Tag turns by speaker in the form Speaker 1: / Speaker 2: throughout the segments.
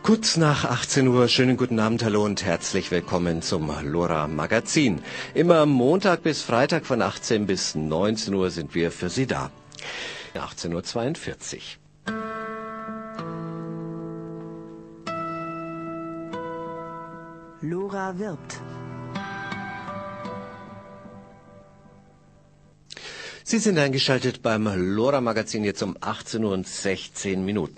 Speaker 1: Kurz nach 18 Uhr, schönen guten Abend, hallo und herzlich willkommen zum LoRa Magazin. Immer Montag bis Freitag von 18 bis 19 Uhr sind wir für Sie da. 18:42 Uhr.
Speaker 2: LoRa wirbt.
Speaker 1: Sie sind eingeschaltet beim LoRa Magazin jetzt um 18:16 Uhr.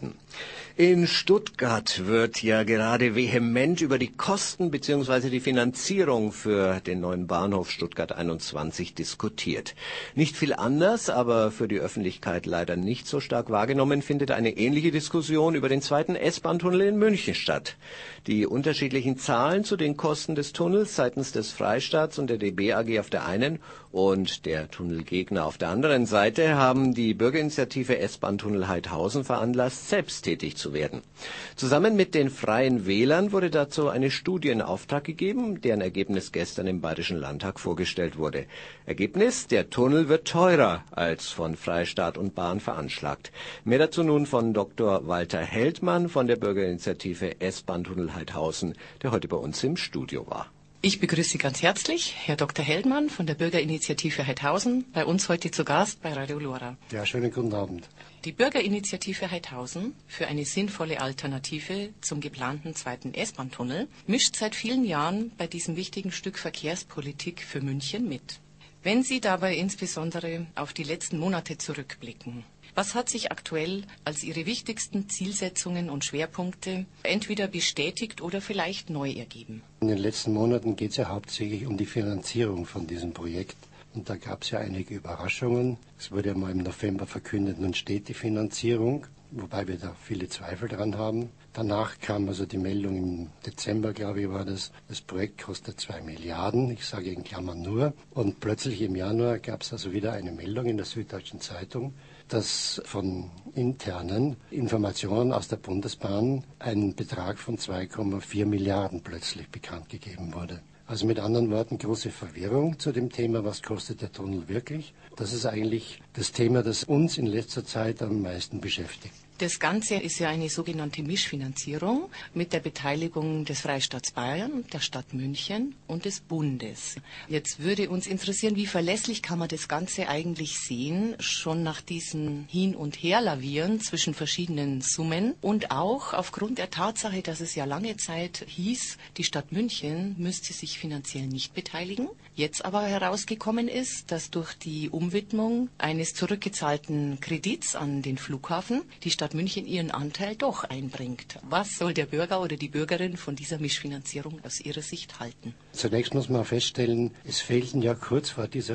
Speaker 1: In Stuttgart wird ja gerade vehement über die Kosten bzw. die Finanzierung für den neuen Bahnhof Stuttgart 21 diskutiert. Nicht viel anders, aber für die Öffentlichkeit leider nicht so stark wahrgenommen, findet eine ähnliche Diskussion über den zweiten S-Bahn-Tunnel in München statt. Die unterschiedlichen Zahlen zu den Kosten des Tunnels seitens des Freistaats und der DB AG auf der einen und der Tunnelgegner auf der anderen Seite haben die Bürgerinitiative S-Bahn-Tunnel Heidhausen veranlasst, selbsttätig zu werden. Zusammen mit den Freien Wählern wurde dazu eine Studie in Auftrag gegeben, deren Ergebnis gestern im Bayerischen Landtag vorgestellt wurde. Ergebnis: Der Tunnel wird teurer als von Freistaat und Bahn veranschlagt. Mehr dazu nun von Dr. Walter Heldmann von der Bürgerinitiative S-Bahn-Tunnel Heidhausen, der heute bei uns im Studio war.
Speaker 3: Ich begrüße Sie ganz herzlich, Herr Dr. Heldmann von der Bürgerinitiative Heidhausen, bei uns heute zu Gast bei Radio LoRa.
Speaker 4: Ja, schönen guten Abend.
Speaker 3: Die Bürgerinitiative Heidhausen für eine sinnvolle Alternative zum geplanten zweiten S-Bahn-Tunnel mischt seit vielen Jahren bei diesem wichtigen Stück Verkehrspolitik für München mit. Wenn Sie dabei insbesondere auf die letzten Monate zurückblicken, was hat sich aktuell als Ihre wichtigsten Zielsetzungen und Schwerpunkte entweder bestätigt oder vielleicht neu ergeben?
Speaker 4: In den letzten Monaten geht es ja hauptsächlich um die Finanzierung von diesem Projekt. Und da gab es ja einige Überraschungen. Es wurde ja mal im November verkündet, nun steht die Finanzierung, wobei wir da viele Zweifel dran haben. Danach kam also die Meldung im Dezember, glaube ich, war das Projekt kostet 2 Milliarden, ich sage in Klammern nur. Und plötzlich im Januar gab es also wieder eine Meldung in der Süddeutschen Zeitung, dass von internen Informationen aus der Bundesbahn ein Betrag von 2,4 Milliarden plötzlich bekannt gegeben wurde. Also mit anderen Worten große Verwirrung zu dem Thema, was kostet der Tunnel wirklich. Das ist eigentlich das Thema, das uns in letzter Zeit am meisten beschäftigt.
Speaker 3: Das Ganze ist ja eine sogenannte Mischfinanzierung mit der Beteiligung des Freistaats Bayern, der Stadt München und des Bundes. Jetzt würde uns interessieren, wie verlässlich kann man das Ganze eigentlich sehen, schon nach diesen Hin- und Herlavieren zwischen verschiedenen Summen und auch aufgrund der Tatsache, dass es ja lange Zeit hieß, die Stadt München müsste sich finanziell nicht beteiligen. Jetzt aber herausgekommen ist, dass durch die Umwidmung eines zurückgezahlten Kredits an den Flughafen die Stadt München ihren Anteil doch einbringt. Was soll der Bürger oder die Bürgerin von dieser Mischfinanzierung aus ihrer Sicht halten?
Speaker 4: Zunächst muss man feststellen, es fehlten ja kurz vor dieser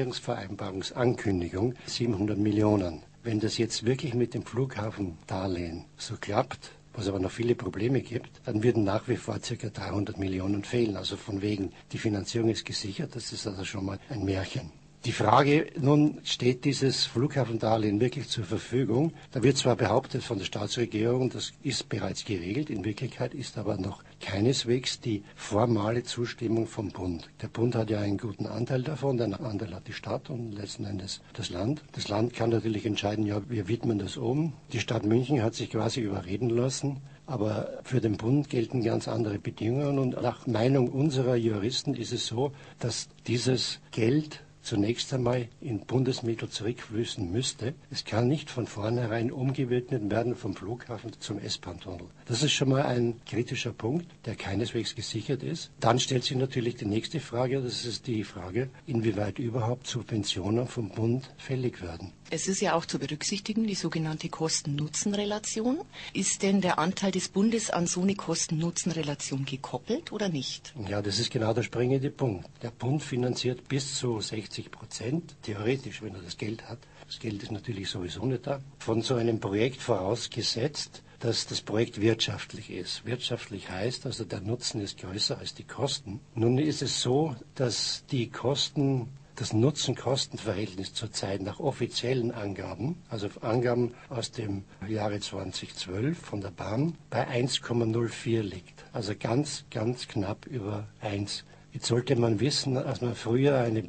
Speaker 4: Finanzierungsvereinbarungsankündigung 700 Millionen. Wenn das jetzt wirklich mit dem Flughafendarlehen so klappt, was aber noch viele Probleme gibt, dann würden nach wie vor ca. 300 Millionen fehlen. Also von wegen, die Finanzierung ist gesichert, das ist also schon mal ein Märchen. Die Frage, nun steht dieses Flughafendarlehen wirklich zur Verfügung? Da wird zwar behauptet von der Staatsregierung, das ist bereits geregelt, in Wirklichkeit ist aber noch keineswegs die formale Zustimmung vom Bund. Der Bund hat ja einen guten Anteil davon, den Anteil hat die Stadt und letzten Endes das Land. Das Land kann natürlich entscheiden, ja, wir widmen das um. Die Stadt München hat sich quasi überreden lassen. Aber für den Bund gelten ganz andere Bedingungen und nach Meinung unserer Juristen ist es so, dass dieses Geld zunächst einmal in Bundesmittel zurückfließen müsste. Es kann nicht von vornherein umgewidmet werden vom Flughafen zum S-Bahn-Tunnel. Das ist schon mal ein kritischer Punkt, der keineswegs gesichert ist. Dann stellt sich natürlich die nächste Frage, das ist die Frage, inwieweit überhaupt Subventionen vom Bund fällig werden.
Speaker 3: Es ist ja auch zu berücksichtigen, die sogenannte Kosten-Nutzen-Relation. Ist denn der Anteil des Bundes an so eine Kosten-Nutzen-Relation gekoppelt oder nicht?
Speaker 4: Ja, das ist genau der springende Punkt. Der Bund finanziert bis zu 60%, theoretisch, wenn er das Geld hat. Das Geld ist natürlich sowieso nicht da. Von so einem Projekt vorausgesetzt, dass das Projekt wirtschaftlich ist. Wirtschaftlich heißt also, der Nutzen ist größer als die Kosten. Nun ist es so, dass die Kosten, das Nutzen-Kosten-Verhältnis zurzeit nach offiziellen Angaben, also Angaben aus dem Jahre 2012 von der Bahn, bei 1,04 liegt. Also ganz, ganz knapp über 1 Jetzt sollte man wissen, als man früher eine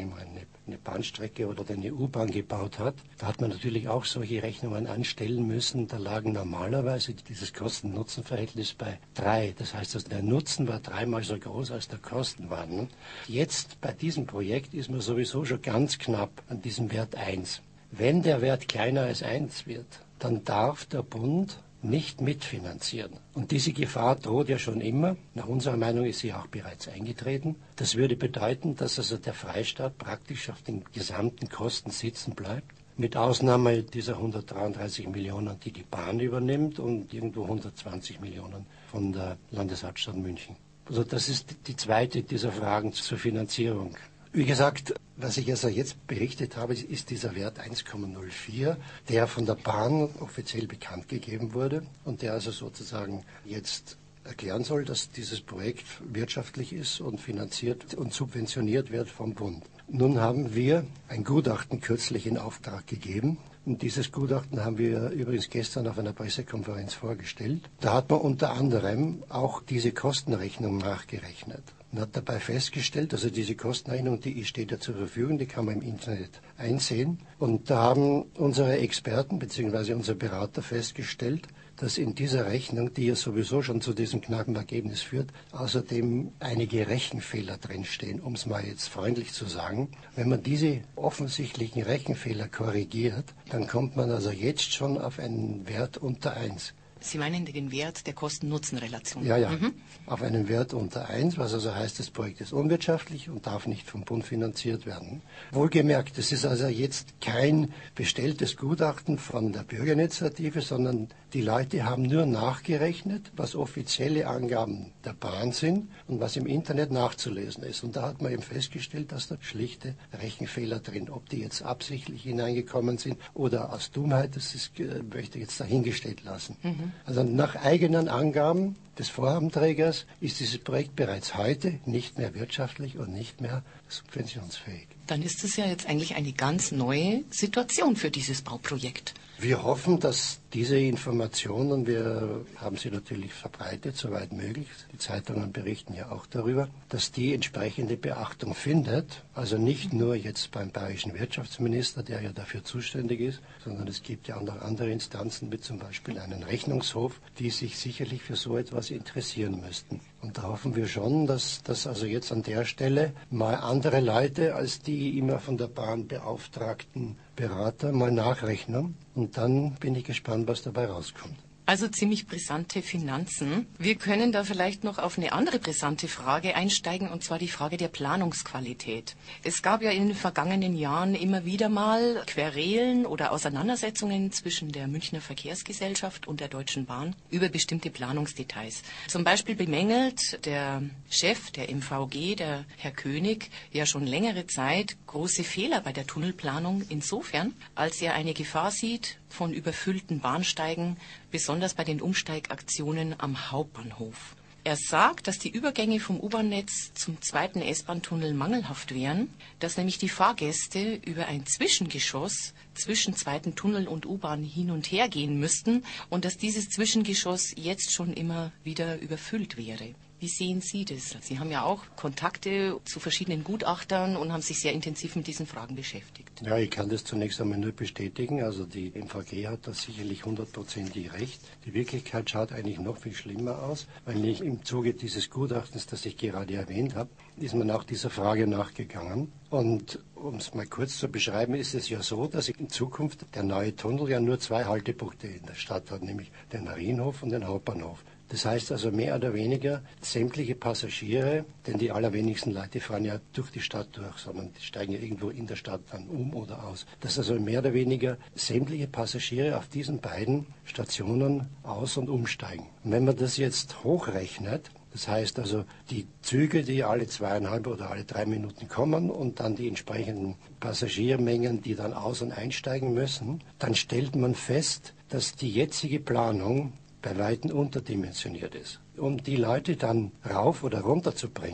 Speaker 4: Bahnstrecke oder eine U-Bahn gebaut hat, da hat man natürlich auch solche Rechnungen anstellen müssen. Da lagen normalerweise dieses Kosten-Nutzen-Verhältnis bei 3. Das heißt, also der Nutzen war 3-mal so groß, als der Kosten war. Ne? Jetzt bei diesem Projekt ist man sowieso schon ganz knapp an diesem Wert 1. Wenn der Wert kleiner als 1 wird, dann darf der Bund nicht mitfinanzieren. Und diese Gefahr droht ja schon immer. Nach unserer Meinung ist sie auch bereits eingetreten. Das würde bedeuten, dass also der Freistaat praktisch auf den gesamten Kosten sitzen bleibt. Mit Ausnahme dieser 133 Millionen, die die Bahn übernimmt und irgendwo 120 Millionen von der Landeshauptstadt München. Also das ist die zweite dieser Fragen zur Finanzierung. Wie gesagt, was ich also jetzt berichtet habe, ist dieser Wert 1,04, der von der Bahn offiziell bekannt gegeben wurde und der also sozusagen jetzt erklären soll, dass dieses Projekt wirtschaftlich ist und finanziert und subventioniert wird vom Bund. Nun haben wir ein Gutachten kürzlich in Auftrag gegeben. Und dieses Gutachten haben wir übrigens gestern auf einer Pressekonferenz vorgestellt. Da hat man unter anderem auch diese Kostenrechnung nachgerechnet und hat dabei festgestellt, also diese Kostenrechnung, die steht ja zur Verfügung, die kann man im Internet einsehen. Und da haben unsere Experten bzw. unsere Berater festgestellt, dass in dieser Rechnung, die ja sowieso schon zu diesem knappen Ergebnis führt, außerdem einige Rechenfehler drinstehen, um es mal jetzt freundlich zu sagen. Wenn man diese offensichtlichen Rechenfehler korrigiert, dann kommt man also jetzt schon auf einen Wert unter 1.
Speaker 3: Sie meinen den Wert der Kosten-Nutzen-Relation?
Speaker 4: Ja, auf einen Wert unter 1, was also heißt, das Projekt ist unwirtschaftlich und darf nicht vom Bund finanziert werden. Wohlgemerkt, es ist also jetzt kein bestelltes Gutachten von der Bürgerinitiative, sondern die Leute haben nur nachgerechnet, was offizielle Angaben der Bahn sind und was im Internet nachzulesen ist. Und da hat man eben festgestellt, dass da schlichte Rechenfehler drin, ob die jetzt absichtlich hineingekommen sind oder aus Dummheit, möchte ich jetzt dahingestellt lassen. Also nach eigenen Angaben des Vorhabenträgers ist dieses Projekt bereits heute nicht mehr wirtschaftlich und nicht mehr subventionsfähig.
Speaker 3: Dann ist es ja jetzt eigentlich eine ganz neue Situation für dieses Bauprojekt.
Speaker 4: Wir hoffen, dass diese Informationen, wir haben sie natürlich verbreitet, soweit möglich, die Zeitungen berichten ja auch darüber, dass die entsprechende Beachtung findet. Also nicht nur jetzt beim bayerischen Wirtschaftsminister, der ja dafür zuständig ist, sondern es gibt ja auch noch andere Instanzen, wie zum Beispiel einen Rechnungshof, die sich sicherlich für so etwas interessieren müssten. Und da hoffen wir schon, dass also jetzt an der Stelle mal andere Leute als die immer von der Bahn beauftragten Berater mal nachrechnen. Und dann bin ich gespannt, was dabei rauskommt.
Speaker 3: Also ziemlich brisante Finanzen. Wir können da vielleicht noch auf eine andere brisante Frage einsteigen, und zwar die Frage der Planungsqualität. Es gab ja in den vergangenen Jahren immer wieder mal Querelen oder Auseinandersetzungen zwischen der Münchner Verkehrsgesellschaft und der Deutschen Bahn über bestimmte Planungsdetails. Zum Beispiel bemängelt der Chef der MVG, der Herr König, ja schon längere Zeit große Fehler bei der Tunnelplanung insofern, als er eine Gefahr sieht von überfüllten Bahnsteigen, besonders bei den Umsteigaktionen am Hauptbahnhof. Er sagt, dass die Übergänge vom U-Bahn-Netz zum zweiten S-Bahn-Tunnel mangelhaft wären, dass nämlich die Fahrgäste über ein Zwischengeschoss zwischen zweiten Tunnel und U-Bahn hin und her gehen müssten und dass dieses Zwischengeschoss jetzt schon immer wieder überfüllt wäre. Wie sehen Sie das? Sie haben ja auch Kontakte zu verschiedenen Gutachtern und haben sich sehr intensiv mit diesen Fragen beschäftigt.
Speaker 4: Ja, ich kann das zunächst einmal nur bestätigen. Also die MVG hat da sicherlich 100%ig recht. Die Wirklichkeit schaut eigentlich noch viel schlimmer aus, weil nicht im Zuge dieses Gutachtens, das ich gerade erwähnt habe, ist man auch dieser Frage nachgegangen. Und um es mal kurz zu beschreiben, ist es ja so, dass in Zukunft der neue Tunnel ja nur 2 Haltepunkte in der Stadt hat, nämlich den Marienhof und den Hauptbahnhof. Das heißt also mehr oder weniger sämtliche Passagiere, denn die allerwenigsten Leute fahren ja durch die Stadt durch, sondern die steigen ja irgendwo in der Stadt dann um oder aus. Dass also mehr oder weniger sämtliche Passagiere auf diesen beiden Stationen aus- und umsteigen. Und wenn man das jetzt hochrechnet, das heißt also die Züge, die alle 2,5 oder alle 3 Minuten kommen und dann die entsprechenden Passagiermengen, die dann aus- und einsteigen müssen, dann stellt man fest, dass die jetzige Planung bei Weitem unterdimensioniert ist. Um die Leute dann rauf oder runter zu bringen,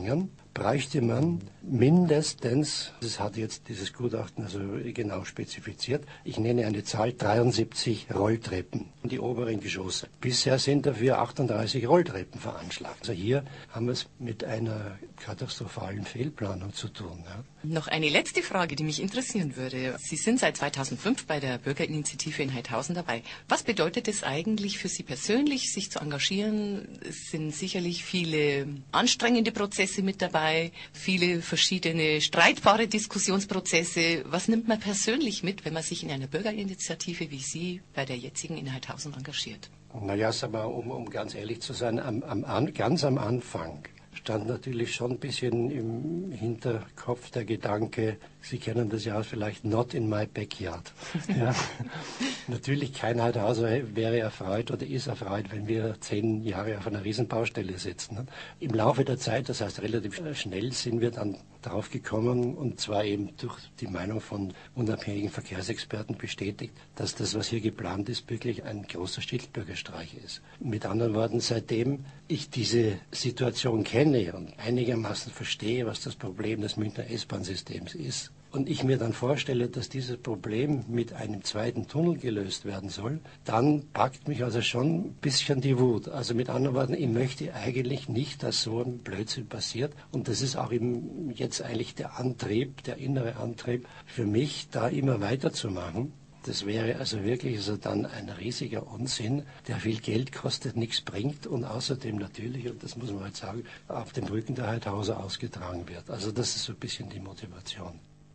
Speaker 4: bräuchte man mindestens, das hat jetzt dieses Gutachten also genau spezifiziert, ich nenne eine Zahl, 73 Rolltreppen in die oberen Geschosse. Bisher sind dafür 38 Rolltreppen veranschlagt. Also hier haben wir es mit einer katastrophalen Fehlplanung zu tun. Ja.
Speaker 3: Noch eine letzte Frage, die mich interessieren würde. Sie sind seit 2005 bei der Bürgerinitiative in Heidhausen dabei. Was bedeutet es eigentlich für Sie persönlich, sich zu engagieren? Es sind sicherlich viele anstrengende Prozesse mit dabei, viele verschiedene streitbare Diskussionsprozesse. Was nimmt man persönlich mit, wenn man sich in einer Bürgerinitiative wie Sie bei der jetzigen in Heidhausen engagiert?
Speaker 4: Naja, sag mal, um ganz ehrlich zu sein, ganz am Anfang stand natürlich schon ein bisschen im Hinterkopf der Gedanke, Sie kennen das ja vielleicht, not in my backyard. Ja. Natürlich kein Heidhauser wäre erfreut oder ist erfreut, wenn wir 10 Jahre auf einer Riesenbaustelle sitzen. Im Laufe der Zeit, das heißt relativ schnell, sind wir dann drauf gekommen, und zwar eben durch die Meinung von unabhängigen Verkehrsexperten bestätigt, dass das, was hier geplant ist, wirklich ein großer Schildbürgerstreich ist. Mit anderen Worten, seitdem ich diese Situation kenne und einigermaßen verstehe, was das Problem des Münchner S-Bahn-Systems ist, und ich mir dann vorstelle, dass dieses Problem mit einem zweiten Tunnel gelöst werden soll, dann packt mich also schon ein bisschen die Wut. Also mit anderen Worten, ich möchte eigentlich nicht, dass so ein Blödsinn passiert. Und das ist auch jetzt eigentlich der Antrieb, der innere Antrieb für mich, da immer weiterzumachen. Das wäre also wirklich dann ein riesiger Unsinn, der viel Geld kostet, nichts bringt und außerdem natürlich, und das muss man halt sagen, auf dem Rücken der Heidhauser ausgetragen wird. Also das ist so ein bisschen die Motivation.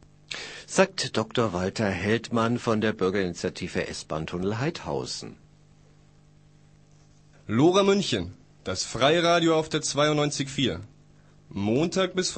Speaker 1: Sagt Dr. Walter Heldmann von der Bürgerinitiative S-Bahn-Tunnel Heidhausen.
Speaker 5: Lora München, das Freiradio auf der 92.4. Montag bis